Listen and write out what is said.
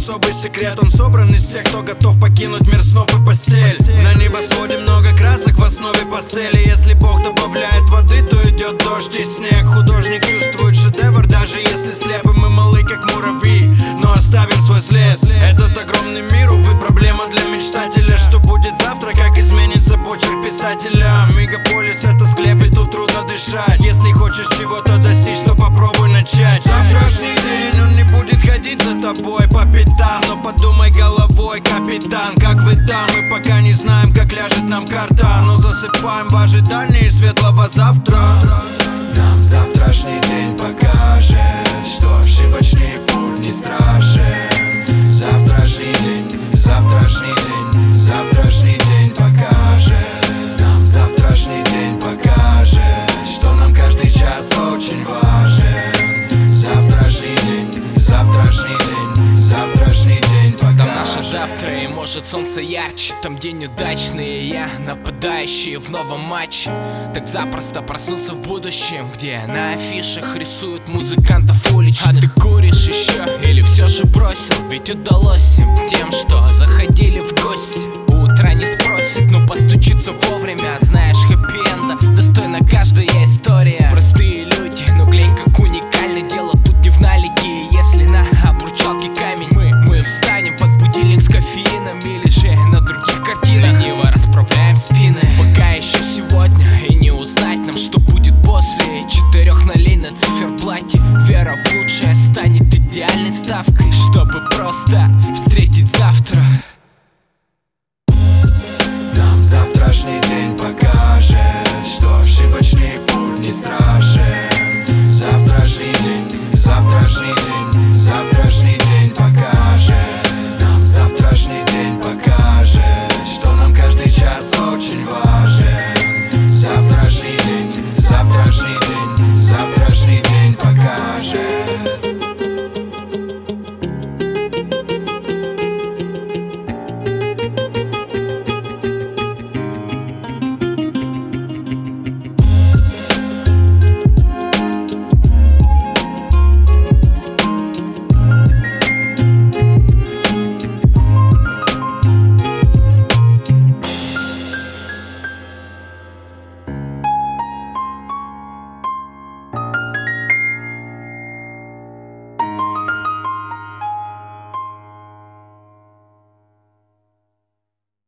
особый секрет. Он собран из тех, кто готов покинуть мир снов и постель. На небосводе много красок в основе пастели. Если Бог добавляет воды, то идет дождь и снег. Художник чувствует шедевр, даже если слепы мы малы, как муравьи, но оставим свой след. Этот огромный мир, увы, проблема для мечтателя. Что будет завтра, как изменится почерк писателя? Мегаполис — это склеп, и тут трудно дышать. Если хочешь чего-то достичь, то попробуй начать. Завтрашний день, он не будет ходить за тобой по пятам, но подумай головой, капитан, как вы там? Мы пока не знаем, как ляжет нам карта, но засыпаем в ожидании светлого завтра. Нам завтрашний день покажет, что ошибочный путь не страшен. Завтрашний день, завтрашний день, завтрашний день покажет. Нам завтрашний день покажет, что нам каждый час очень важен. Завтрашний день, завтрашний день, завтрашний день покажет. Там наше завтра, и может солнце ярче. Там день удачный, и я нападающий в новом матче. Так запросто проснуться в будущем, где на афишах рисуют музыкантов уличных. А ты куришь еще или все же бросил? Ведь удалось им тем, что заходили в гости. Утро не спросит, но постучится вовремя. Знаешь, хэппи-энда достойна каждая история. Простые люди, но глянь, как уникальное дело тут не в налике. Если на обручалке камень, мы встанем под будильник с кофеином или же на других картинах. Лениво расправляем спины, пока еще сегодня, и не узнать нам, что будет после 4 нулей на циферблате. Вера в лучшее станет идеальной ставкой, чтобы просто встретить завтра. Нам завтрашний день покажет, что ошибочный путь не страшен.